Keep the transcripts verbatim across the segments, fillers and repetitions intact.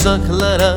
uzaklara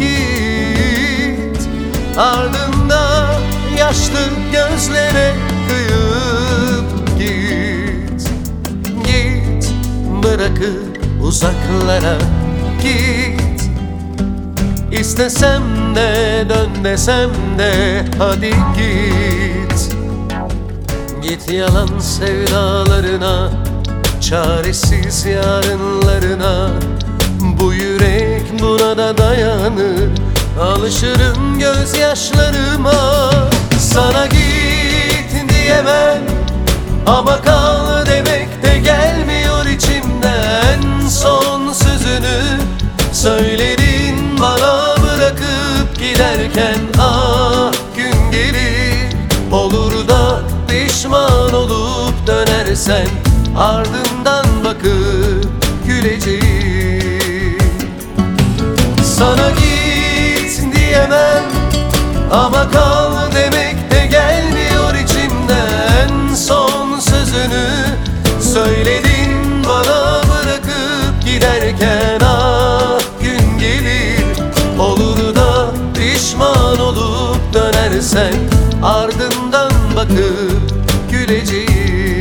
git. Ardında yaşlı gözlere kıyıp git. Git, bırakıp uzaklara git. İstesem de dön desem de hadi git. Git yalan sevdalarına, çaresiz yarınlarına. Bu yürek buna da dayanır, alışırım gözyaşlarıma. Sana git diyemem ama kal demek de gelmiyor içimden. Son sözünü söyledin bana bırakıp giderken. Ah gün gelir, olur da pişman olup dönersen, ardından bakıp güleceğim. Sana git diyemem ama kal demek de gelmiyor içimden. Son sözünü söyledin bana bırakıp giderken. Ah gün gelir, olur da pişman olup dönersen, ardından bakıp güleceğim.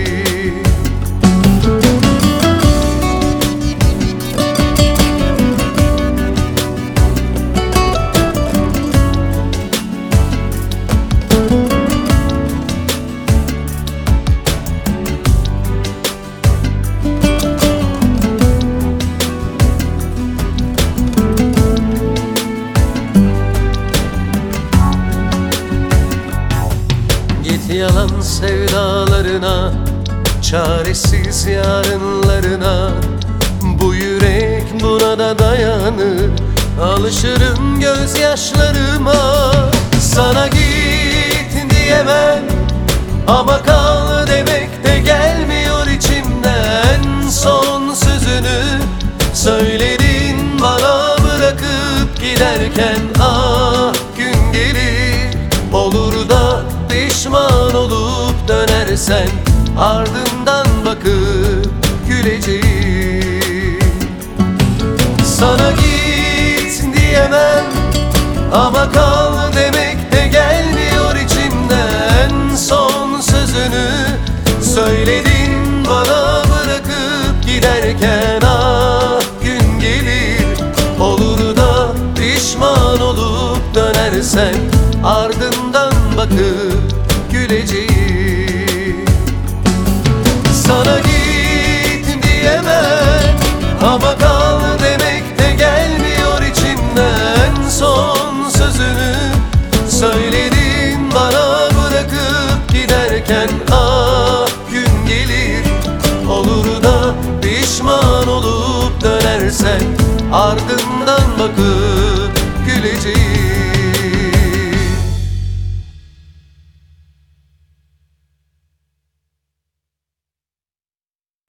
Git yalan sevdalarına, çaresiz yarınlarına. Bu yürek buna da dayanır, alışırım gözyaşlarıma. Sana git diyemem ama kal demek de gelmiyor içimden. Son sözünü söyledin bana bırakıp giderken. Ah gün gelir, olur da pişman olup dönersen, ardından bakıp güleceğim. Sana git diyemem ama kal demek de gelmiyor içimden. Son sözünü söyledin bana bırakıp giderken. Ah gün gelir, olur da pişman olup dönersen, ardından bakıp güleceğim. Sana git diyemem ama kal demek de gelmiyor içimden. Son sözünü söyledin bana bırakıp giderken. Ah gün gelir, olur da pişman olup dönersen, ardından bakıp güleceğim.